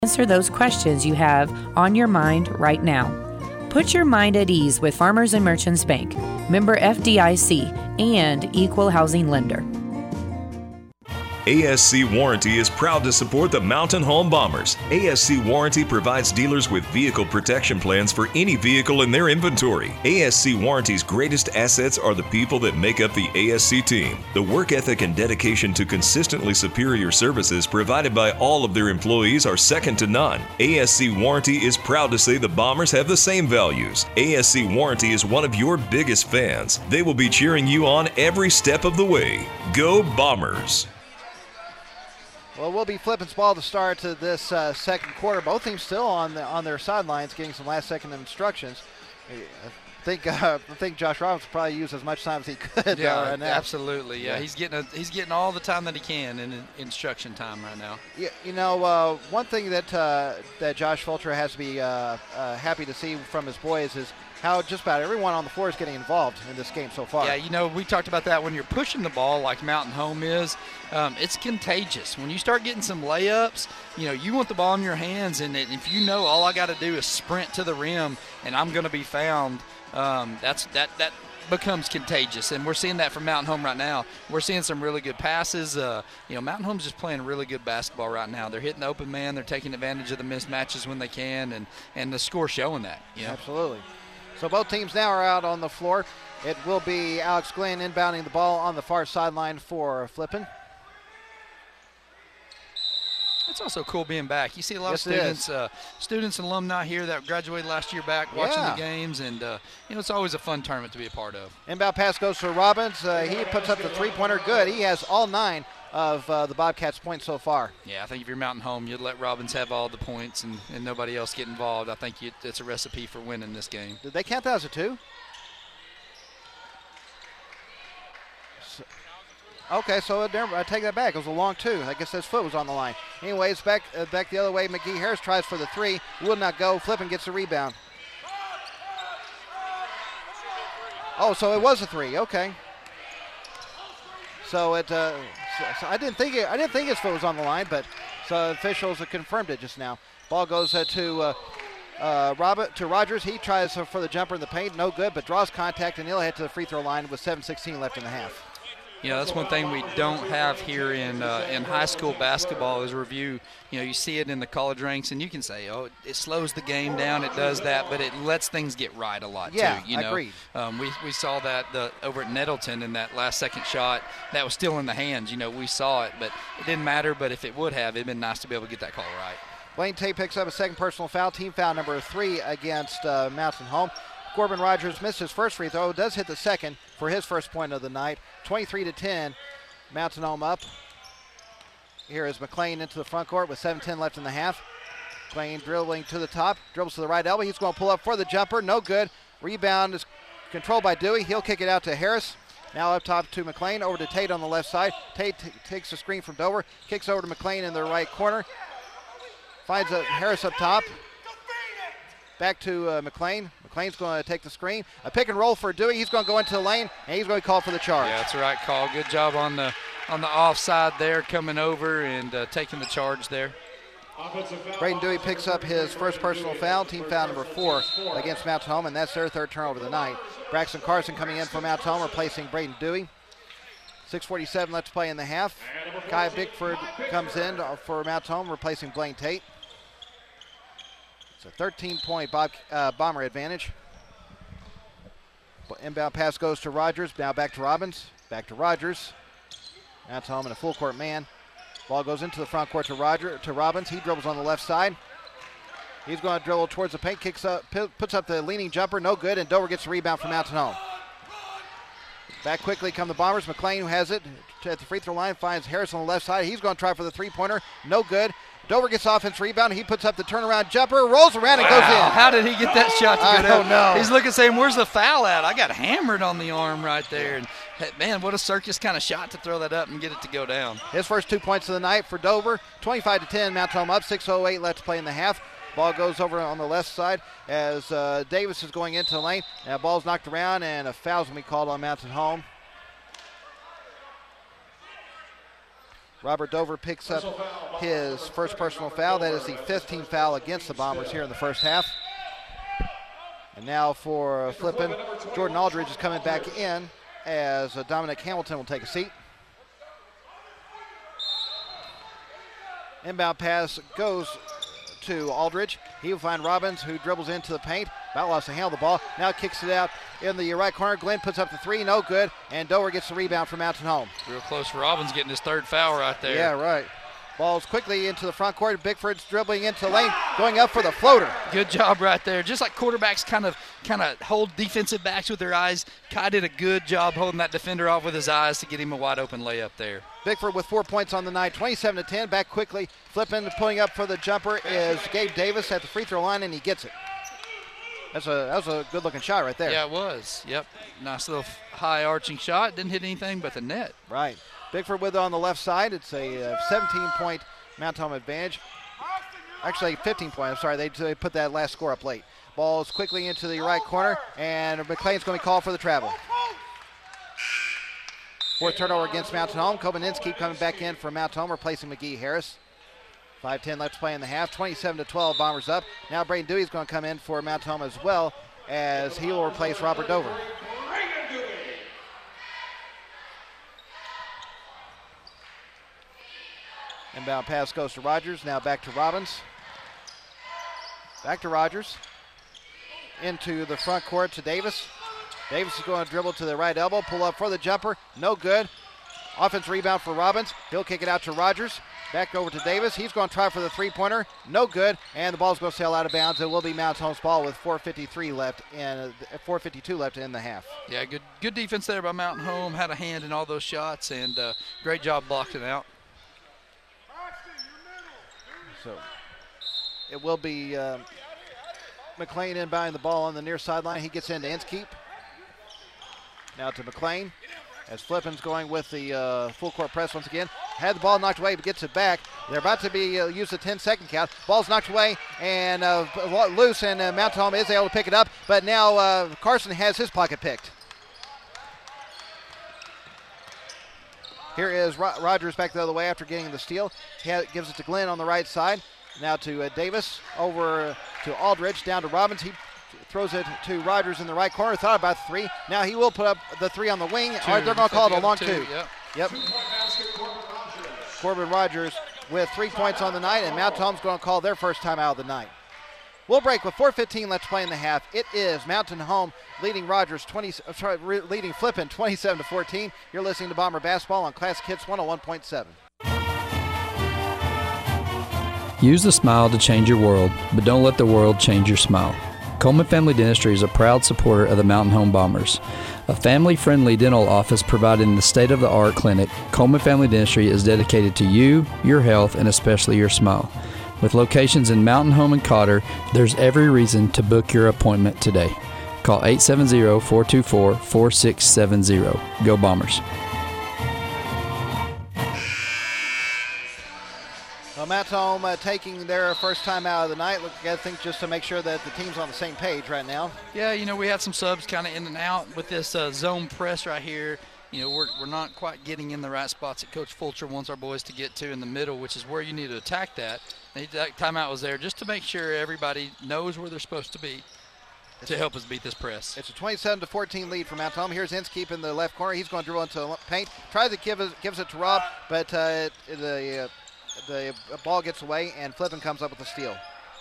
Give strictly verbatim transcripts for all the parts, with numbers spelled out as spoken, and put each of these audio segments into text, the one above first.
Answer those questions you have on your mind right now. Put your mind at ease with Farmers and Merchants Bank, member F D I C, and equal housing lender. A S C Warranty is proud to support the Mountain Home Bombers. A S C Warranty provides dealers with vehicle protection plans for any vehicle in their inventory. A S C Warranty's greatest assets are the people that make up the A S C team. The work ethic and dedication to consistently superior services provided by all of their employees are second to none. A S C Warranty is proud to say the Bombers have the same values. A S C Warranty is one of your biggest fans. They will be cheering you on every step of the way. Go Bombers! Well, we'll be flipping ball to start to this uh, second quarter. Both teams still on the, on their sidelines getting some last-second instructions. I think uh, I think Josh Robbins probably used as much time as he could. Yeah, uh, right now. absolutely. Yeah, he's getting a, he's getting all the time that he can in, in instruction time right now. Yeah, you know, uh, one thing that uh, that Josh Fulcher has to be uh, uh, happy to see from his boys is how just about everyone on the floor is getting involved in this game so far. Yeah, you know, we talked about that when you're pushing the ball like Mountain Home is. Um, it's contagious. When you start getting some layups, you know, you want the ball in your hands, and if you know all I got to do is sprint to the rim and I'm going to be found, um, that's that that becomes contagious, and we're seeing that from Mountain Home right now. We're seeing some really good passes. Uh, you know, Mountain Home's just playing really good basketball right now. They're hitting the open man. They're taking advantage of the mismatches when they can, and, and the score showing that. You know? Absolutely. So both teams now are out on the floor. It will be Alex Glenn inbounding the ball on the far sideline for Flippin. It's also cool being back. You see a lot yes, of students, uh, students and alumni here that graduated last year back watching yeah. the games, and uh, you know, it's always a fun tournament to be a part of. Inbound pass goes to Robbins. Uh, he puts up the three-pointer good. He has all nine of uh, the Bobcats' points so far. Yeah, I think if you're Mountain Home, you'd let Robbins have all the points and, and nobody else get involved. I think you, it's a recipe for winning this game. Did they count that as a two? So, okay, so it, I take that back. It was a long two. I guess his foot was on the line. Anyways, back uh, back the other way. McGee Harris tries for the three. Will not go. Flippin gets the rebound. Oh, so it was a three. Okay. So it. Uh, so, so I didn't think it. I didn't think his foot was on the line, but so officials have confirmed it just now. Ball goes uh, to uh, uh, Robert to Rogers. He tries for the jumper in the paint, no good, but draws contact, and he'll head to the free throw line with seven sixteen left in the half. You know, that's one thing we don't have here in uh, in high school basketball is review. You know, you see it in the college ranks, and you can say, oh, it slows the game down, it does that, but it lets things get right a lot, yeah, too. You know? agreed. Um, we, we saw that the, over at Nettleton in that last second shot. That was still in the hands. You know, we saw it, but it didn't matter. But if it would have, it'd been nice to be able to get that call right. Blaine Tate picks up a second personal foul, team foul number three against uh, Mountain Home. Corbin Rogers missed his first free throw, does hit the second for his first point of the night. twenty-three to ten, Mountain Home up. Here is McLean into the front court with seven ten left in the half. McLean dribbling to the top, dribbles to the right elbow. He's going to pull up for the jumper, no good. Rebound is controlled by Dewey. He'll kick it out to Harris. Now up top to McLean, over to Tate on the left side. Tate t- takes the screen from Dover, kicks over to McLean in the right corner. Finds a Harris up top. Back to uh, McLean. McLean's going to take the screen. A pick and roll for Dewey. He's going to go into the lane, and he's going to call for the charge. Yeah, that's the right call. Good job on the on the offside there, coming over and uh, taking the charge there. Braden Dewey picks up his first personal foul, team foul number four against Mountain Home, and that's their third turnover of the night. Braxton Carson coming in for Mountain Home, replacing Braden Dewey. six forty-seven left to play in the half. Kai Bickford comes in for Mountain Home, replacing Blaine Tate. It's a thirteen-point Bob, uh, Bomber advantage. Inbound pass goes to Rogers. Now back to Robbins. Back to Rogers. Mountain Home in a full court man. Ball goes into the front court to Roger to Robbins. He dribbles on the left side. He's going to dribble towards the paint. Kicks up, puts up the leaning jumper. No good. And Dover gets the rebound from Mountain Home. Back quickly come the Bombers. McLean, who has it at the free throw line, finds Harris on the left side. He's going to try for the three-pointer. No good. Dover gets offense rebound. He puts up the turnaround jumper, rolls around, and wow. goes in. How did he get that shot to go I down? don't know. He's looking, saying, where's the foul at? I got hammered on the arm right there. And man, what a circus kind of shot to throw that up and get it to go down. His first two points of the night for Dover. twenty-five to ten, Mountain Home up. six oh eight left to play in the half. Ball goes over on the left side as uh, Davis is going into the lane. Now ball's knocked around, and a foul's going to be called on Mountain Home. Robert Dover picks up his first personal foul. That is the fifth team foul against the Bombers here in the first half. And now for Flippin, Jordan Aldridge is coming back in as uh, Dominic Hamilton will take a seat. Inbound pass goes to Aldridge. He will find Robbins, who dribbles into the paint. About lost the handle of the ball. Now kicks it out in the right corner. Glenn puts up the three, no good. And Dover gets the rebound for Mountain Home. Real close for Robbins getting his third foul right there. Yeah, right. Ball's quickly into the front court. Bickford's dribbling into the lane, going up for the floater. Good job right there. Just like quarterbacks kind of kind of hold defensive backs with their eyes, Kai did a good job holding that defender off with his eyes to get him a wide open layup there. Bickford with four points on the night, twenty-seven to ten. Back quickly, flipping, pulling up for the jumper is Gabe Davis at the free throw line, and he gets it. That's a that was a good-looking shot right there. Yeah, it was. Yep, nice little high arching shot. Didn't hit anything but the net. Right. Bickford with it on the left side. It's a seventeen-point Mountain Home advantage. Actually, fifteen point. I'm sorry, they, they put that last score up late. Ball's quickly into the right corner, and McLean's going to be called for the travel. Fourth turnover against Mountain Home. Kobaninski coming back in for Mountain Home, replacing McGee Harris. five ten left to play in the half. twenty-seven to twelve, Bombers up. Now Braden Dewey's going to come in for Mountain Home as well, as he will replace Robert Dover. Inbound pass goes to Rogers. Now back to Robbins. Back to Rogers. Into the front court to Davis. Davis is going to dribble to the right elbow. Pull up for the jumper. No good. Offense rebound for Robbins. He'll kick it out to Rogers. Back over to Davis. He's going to try for the three-pointer. No good. And the ball's going to sail out of bounds. It will be Mountain Home's ball with four fifty-three left and four fifty-two left in the half. Yeah, good good defense there by Mountain Home. Had a hand in all those shots, and uh, great job blocking out. So it will be uh, McLean inbounding the ball on the near sideline. He gets into Inskeep. Now to McLean as Flippin's going with the uh, full court press once again. Had the ball knocked away but gets it back. They're about to be uh, use the ten second count. Ball's knocked away and uh, loose, and uh, Mountain Home is able to pick it up, but now uh, Carson has his pocket picked. Here is Ro- Rogers back the other way after getting the steal. He ha- gives it to Glenn on the right side. Now to uh, Davis, over to Aldridge, down to Robbins. He throws it to Rogers in the right corner. Thought about the three. Now he will put up the three on the wing. All right, they're going to call it a long two. two. Yep. Yep. Corbin Rogers with three points on the night, and Mountain Home's going to call their first time out of the night. We'll break with four fifteen left to play in the half. It is Mountain Home leading Rogers twenty, sorry, leading Flippin twenty-seven to fourteen. You're listening to Bomber Basketball on Classic Hits one oh one point seven. Use the smile to change your world, but don't let the world change your smile. Coleman Family Dentistry is a proud supporter of the Mountain Home Bombers. A family-friendly dental office providing the state-of-the-art clinic, Coleman Family Dentistry is dedicated to you, your health, and especially your smile. With locations in Mountain Home and Cotter, there's every reason to book your appointment today. Call eight seven zero, four two four, four six seven zero. Go Bombers. Well, Mountain Home uh, taking their first time out of the night. Look, I think just to make sure that the team's on the same page right now. Yeah, you know, we had some subs kind of in and out with this uh, zone press right here. You know, we're, we're not quite getting in the right spots that Coach Fulcher wants our boys to get to in the middle, which is where you need to attack that. And that timeout was there just to make sure everybody knows where they're supposed to be to help us beat this press. It's a twenty-seven to fourteen lead for Mountain Home. Here's Inskeep in the left corner. He's going to dribble into the paint. Tries to give it, gives it to Rob, but uh, the, uh, the ball gets away, and Flippin comes up with a steal.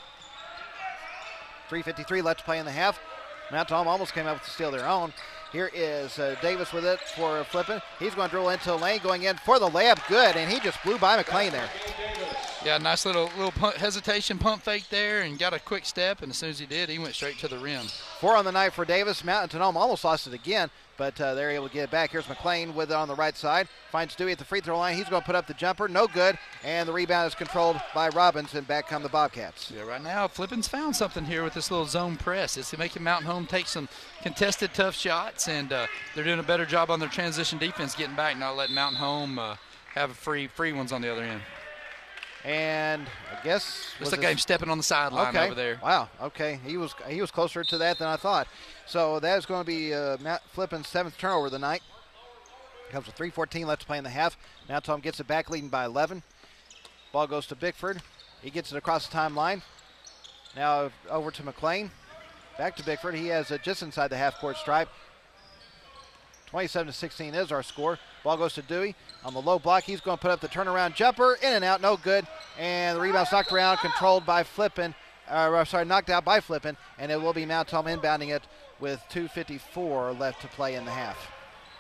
three fifty-three left to play in the half. Mountain Home almost came up with the steal of their own. Here is uh, Davis with it for Flippin. He's going to dribble into the lane, going in for the layup. Good, and he just blew by McLean there. Yeah, nice little little pump, hesitation pump fake there, and got a quick step, and as soon as he did, he went straight to the rim. Four on the night for Davis. Mountain Home almost lost it again, but uh, they're able to get it back. Here's McLean with it on the right side. Finds Dewey at the free throw line. He's going to put up the jumper. No good, and the rebound is controlled by Robbins, and back come the Bobcats. Yeah, right now, Flippin's found something here with this little zone press. It's making Mountain Home take some contested, tough shots, and uh, they're doing a better job on their transition defense, getting back, not letting Mountain Home uh, have free free ones on the other end. And I guess looks like I'm stepping on the sideline okay. over there. Wow. Okay, he was he was closer to that than I thought. So that is going to be uh, Matt Flippin's seventh turnover of the night. Comes with three fourteen left to play in the half. Mountain Home gets it back, leading by eleven. Ball goes to Bickford. He gets it across the timeline. Now over to McLean. Back to Bickford. He has it just inside the half-court stripe. twenty-seven to sixteen is our score. Ball goes to Dewey on the low block. He's going to put up the turnaround jumper. In and out, no good. And the rebound's knocked around, controlled by Flippin. Uh, sorry, knocked out by Flippin. And it will be Mount Home inbounding it with two fifty-four left to play in the half.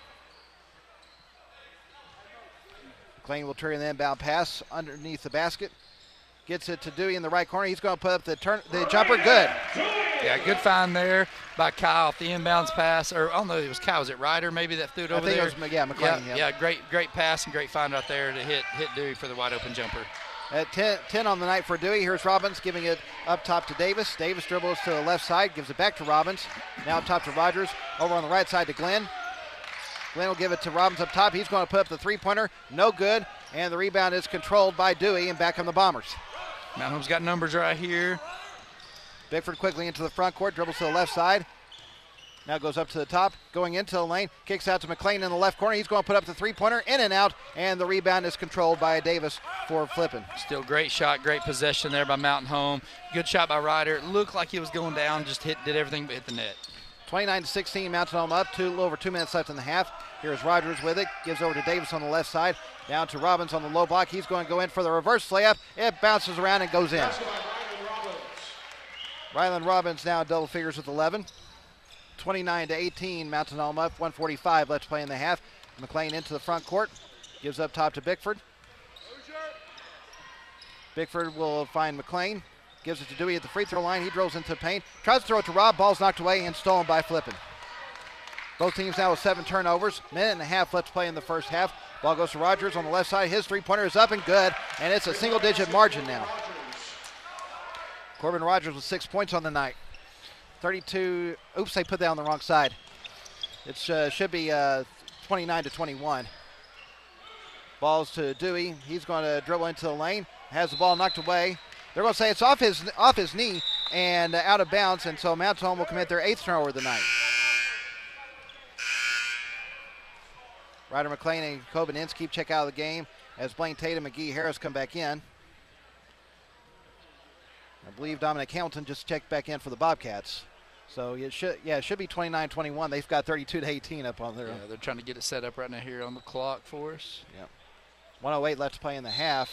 McLean will trigger the inbound pass underneath the basket. Gets it to Dewey in the right corner. He's going to put up the turn, the jumper. Good. Yeah, good find there by Kyle off the inbounds pass. Or I don't know, it was Kyle. Was it Ryder maybe that threw it I over think there? It was, yeah, McLean. Yeah, Yep. yeah, great, great pass and great find right there to hit hit Dewey for the wide open jumper. At ten, ten on the night for Dewey. Here's Robbins giving it up top to Davis. Davis dribbles to the left side, gives it back to Robbins. Now up top to Rogers. Over on the right side to Glenn. Glenn will give it to Robbins up top. He's going to put up the three-pointer. No good. And the rebound is controlled by Dewey, and back on the Bombers. Mount Home's got numbers right here. Bickford quickly into the front court, dribbles to the left side. Now goes up to the top, going into the lane, kicks out to McLean in the left corner. He's going to put up the three-pointer, in and out, and the rebound is controlled by Davis for Flippin. Still great shot, great possession there by Mountain Home. Good shot by Ryder. It looked like he was going down, just hit, did everything but hit the net. twenty-nine to sixteen, Mountain Home up, two, a little over two minutes left in the half. Here's Rogers with it, gives over to Davis on the left side, down to Robbins on the low block. He's going to go in for the reverse layup. It bounces around and goes in. Ryland Robbins now in double figures with eleven. twenty-nine to eighteen, Mountain Home up, one forty-five left to play in the half. McLean into the front court, gives up top to Bickford. Bickford will find McLean, gives it to Dewey at the free throw line. He drills into the paint, tries to throw it to Rob, ball's knocked away and stolen by Flippin. Both teams now with seven turnovers, minute and a half left to play in the first half. Ball goes to Rogers on the left side. His three-pointer is up and good, and it's a single-digit margin now. Corbin Rogers with six points on the night. thirty-two, oops, they put that on the wrong side. It uh, should be uh, twenty-nine to twenty-one. Ball's to Dewey. He's going to dribble into the lane. Has the ball knocked away. They're going to say it's off his off his knee and uh, out of bounds, and so Mount Home will commit their eighth turnover of the night. Ryder McLean and Coben Ince keep check out of the game as Blaine Tatum and McGee Harris come back in. I believe Dominic Hamilton just checked back in for the Bobcats. So it should, yeah, it should be twenty-nine twenty-one. They've got thirty-two to eighteen up on there. Yeah, they're trying to get it set up right now here on the clock for us. Yeah. one oh eight left to play in the half.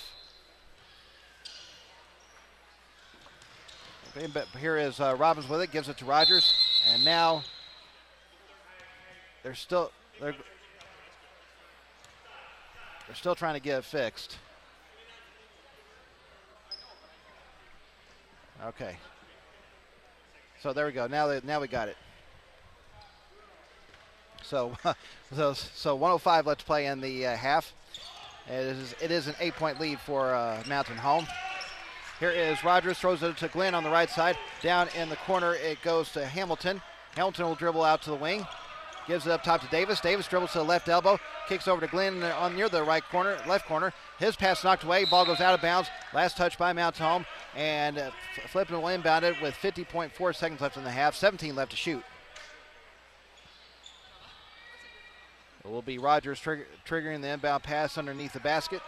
Okay, but here is uh, Robbins with it, gives it to Rogers, and now they're still they're they're still trying to get it fixed. Okay. So there we go. Now, they, now we got it. So, so, so one oh five left to play in the uh, half. It is, it is an eight-point lead for uh, Mountain Home. Here is Rogers, throws it to Glenn on the right side. Down in the corner, it goes to Hamilton. Hamilton will dribble out to the wing. Gives it up top to Davis. Davis dribbles to the left elbow. Kicks over to Glenn on near the right corner, left corner. His pass knocked away. Ball goes out of bounds. Last touch by Mountain Home. And uh, Flippin will inbound it with fifty point four seconds left in the half. seventeen left to shoot. It will be Rogers trigger, triggering the inbound pass underneath the basket.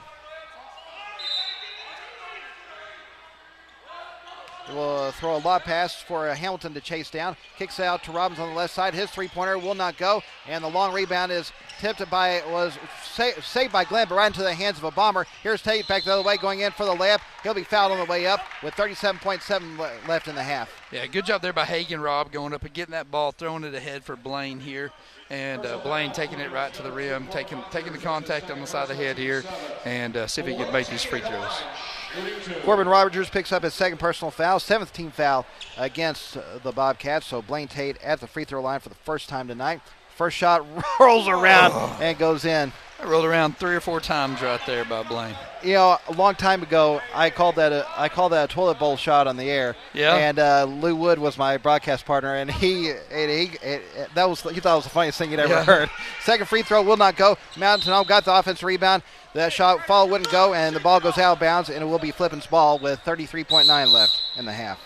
Will throw a lob pass for uh, Hamilton to chase down. Kicks out to Robbins on the left side. His three-pointer will not go. And the long rebound is tipped by, was sa- saved by Glenn, but right into the hands of a Bomber. Here's Tate back the other way, going in for the layup. He'll be fouled on the way up with thirty-seven point seven le- left in the half. Yeah, good job there by Hagan Rob going up and getting that ball, throwing it ahead for Blaine here. And uh, Blaine taking it right to the rim, taking taking the contact on the side of the head here, and uh, see if he can make these free throws. Corbin Rogers picks up his second personal foul, seventh team foul against uh, the Bobcats. So Blaine Tate at the free throw line for the first time tonight. First shot rolls around oh. and goes in. I rolled around three or four times right there by Blaine. You know, a long time ago, I called that a I called that a toilet bowl shot on the air. Yeah. And uh, Lou Wood was my broadcast partner, and he, and he it, it, that was he thought it was the funniest thing he'd ever yeah. heard. Second free throw will not go. Mountain Home got the offensive rebound. That shot fall wouldn't go, and the ball goes out of bounds, and it will be Flippin's ball with thirty-three point nine left in the half.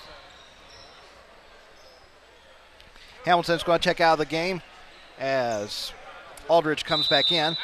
Hamilton's going to check out of the game as Aldridge comes back in.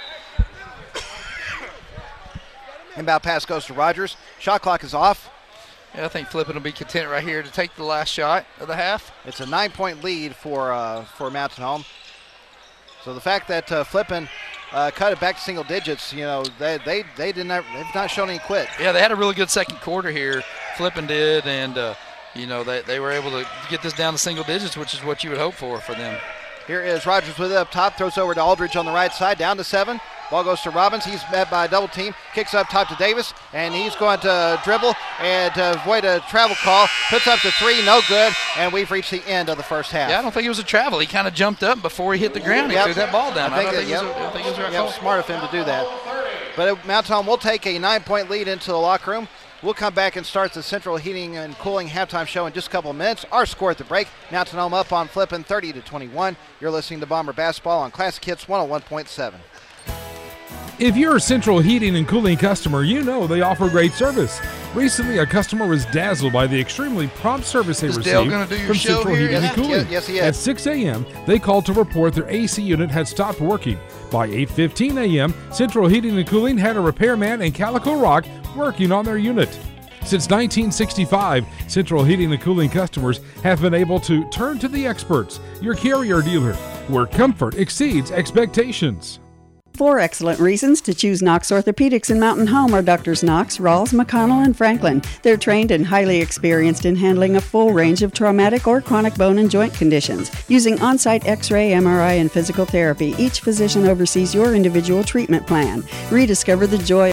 Inbound pass goes to Rogers. Shot clock is off. Yeah, I think Flippin will be content right here to take the last shot of the half. It's a nine-point lead for uh, for Mountain Home. So the fact that uh, Flippin uh, cut it back to single digits, you know, they they they did not they've not shown any quit. Yeah, they had a really good second quarter here. Flippin did, and uh, you know they they were able to get this down to single digits, which is what you would hope for for them. Here is Rogers with it up top, throws over to Aldridge on the right side, down to seven. Ball goes to Robbins. He's met by a double team. Kicks up top to Davis, and he's going to dribble and uh, avoid a travel call. Puts up the three, no good, and we've reached the end of the first half. Yeah, I don't think it was a travel. He kind of jumped up before he hit the ground. He yep. threw that ball down. I think, I don't it, think, yep. it was a, I think it was a right yep, call. Smart of him to do that. But uh, Mountain Home will take a nine-point lead into the locker room. We'll come back and start the Central Heating and Cooling halftime show in just a couple of minutes. Our score at the break, Mountain Home up on Flippin thirty to twenty-one. You're listening to Bomber Basketball on Classic Hits one oh one point seven. If you're a Central Heating and Cooling customer, you know they offer great service. Recently, a customer was dazzled by the extremely prompt service they Is received Dale gonna do your from show Central here? Heating Yeah, and Cooling. yes, he is. At six a.m., they called to report their A C unit had stopped working. By eight fifteen a.m., Central Heating and Cooling had a repairman in Calico Rock working on their unit. Since nineteen sixty-five, Central Heating and Cooling customers have been able to turn to the experts, your carrier dealer, where comfort exceeds expectations. Four excellent reasons to choose Knox Orthopedics in Mountain Home are Doctors Knox, Rawls, McConnell, and Franklin. They're trained and highly experienced in handling a full range of traumatic or chronic bone and joint conditions. Using on-site X-ray, M R I, and physical therapy, each physician oversees your individual treatment plan. Rediscover the joy